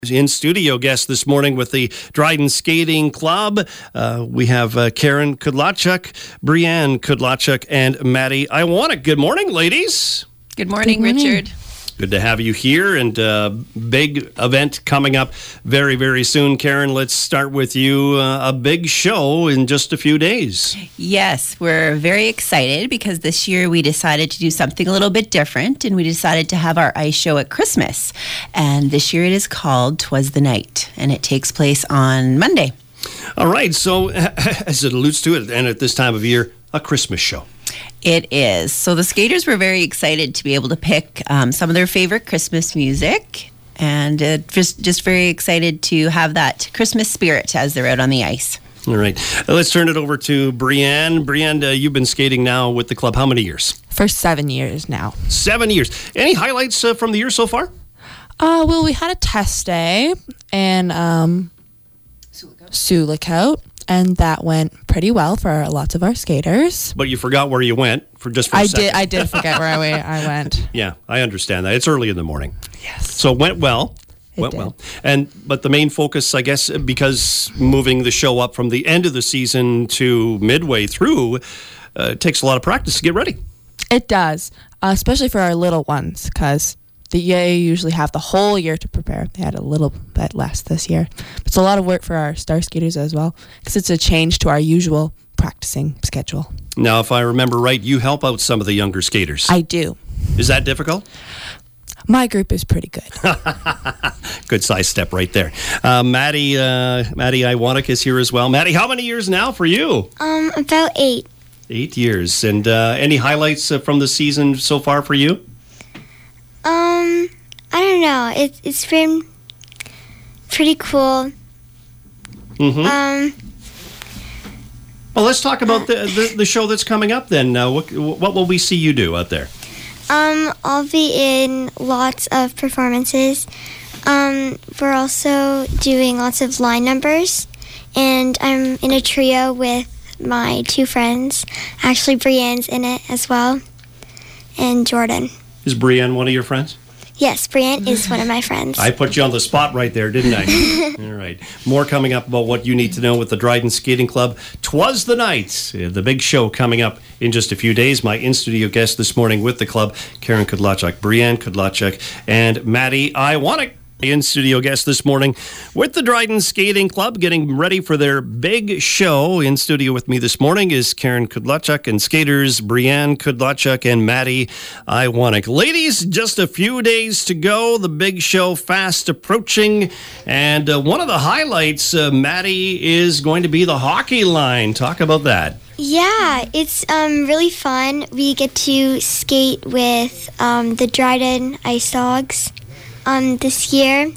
In studio guest this morning with the Dryden Skating Club. We have Karen Kudlachuk, Brianne Kudlachuk, and Maddie Iwanek. Good morning, ladies. Good morning, Richard. Good to have you here, and big event coming up very, very soon. Karen, let's start with you. A big show in just a few days. Yes, we're very excited because this year we decided to do something a little bit different, and we decided to have our ice show at Christmas. And this year it is called 'Twas the Night, and it takes place on Monday. All right, so as it alludes to it, and at this time of year, a Christmas show. It is. So the skaters were very excited to be able to pick some of their favorite Christmas music, and just very excited to have that Christmas spirit as they're out on the ice. All right. Let's turn it over to Brianne. Brianne, you've been skating now with the club how many years? For 7 years now. 7 years. Any highlights from the year so far? Well, we had a test day in Sioux Lookout, and that went pretty well for lots of our skaters. But you forgot where you went for a second. I did forget where I went. Yeah, I understand that. It's early in the morning. Yes. So it went well. But the main focus, I guess, because moving the show up from the end of the season to midway through, takes a lot of practice to get ready. It does, especially for our little ones, because they usually have the whole year to prepare. They had a little bit less this year. It's a lot of work for our star skaters as well, because it's a change to our usual practicing schedule. Now, if I remember right, you help out some of the younger skaters. I do. Is that difficult? My group is pretty good. Good size step right there. Maddie Iwanek is here as well. Maddie, how many years now for you? About 8. 8 years. And any highlights from the season so far for you? I don't know. It's been pretty cool. Mm-hmm. Well, let's talk about the show that's coming up then. What will we see you do out there? I'll be in lots of performances. We're also doing lots of line numbers, and I'm in a trio with my 2 friends. Actually, Brianne's in it as well, and Jordan. Is Brianne one of your friends? Yes, Brianne is one of my friends. I put you on the spot right there, didn't I? All right. More coming up about what you need to know with the Dryden Skating Club. 'Twas the Night, the big show coming up in just a few days. My in-studio guest this morning with the club, Karen Kudlachuk, Brianne Kudlachuk, and Maddie Iwanek. In-studio guest this morning with the Dryden Skating Club, getting ready for their big show. In studio with me this morning is Karen Kudlachuk and skaters Brianne Kudlachuk and Maddie Iwanek. Ladies, just a few days to go. The big show fast approaching. And one of the highlights, Maddie, is going to be the hockey line. Talk about that. Yeah, it's really fun. We get to skate with the Dryden Ice Dogs this year.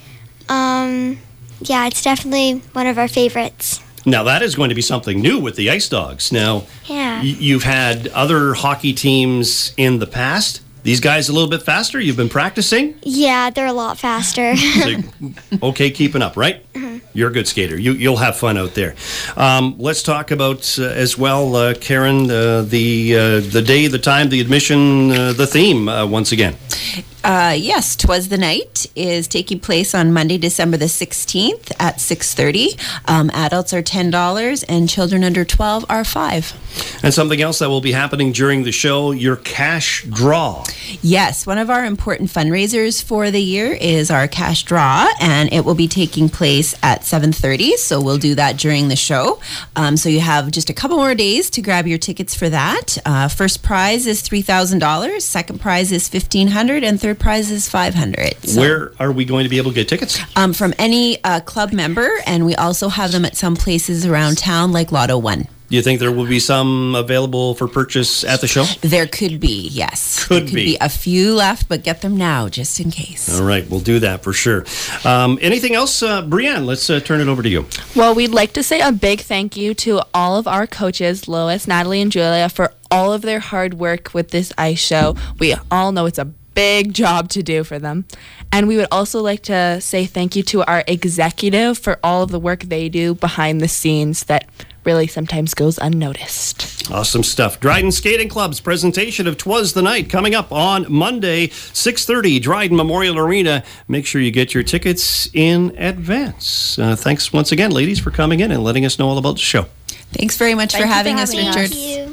Yeah, it's definitely one of our favorites. Now, that is going to be something new with the Ice Dogs. Now, yeah. You've had other hockey teams in the past. These guys a little bit faster? You've been practicing? Yeah, they're a lot faster. So, okay, keeping up, right? Mm-hmm. You're a good skater. You'll have fun out there. Let's talk about as well, Karen, the day, the time, the admission, the theme once again. Yes, 'Twas the Night is taking place on Monday, December the 16th at 6:30. Adults are $10 and children under 12 are $5. And something else that will be happening during the show, your cash draw. Yes, one of our important fundraisers for the year is our cash draw, and it will be taking place at 7:30, so we'll do that during the show. So you have just a couple more days to grab your tickets for that. First prize is $3,000, second prize is $1,500, and third prize is $500. So, where are we going to be able to get tickets? From any club member, and we also have them at some places around town like Lotto 1. Do you think there will be some available for purchase at the show? There could be, yes. Could be a few left, but get them now just in case. All right, we'll do that for sure. Anything else? Brianne, let's turn it over to you. Well, we'd like to say a big thank you to all of our coaches, Lois, Natalie, and Julia, for all of their hard work with this ice show. We all know it's a big job to do for them. And we would also like to say thank you to our executive for all of the work they do behind the scenes that really sometimes goes unnoticed. Awesome stuff. Dryden Skating Club's presentation of 'Twas the Night coming up on Monday, 6:30, Dryden Memorial Arena. Make sure you get your tickets in advance. Thanks once again, ladies, for coming in and letting us know all about the show. Thanks very much for having us, Richard. Thank you.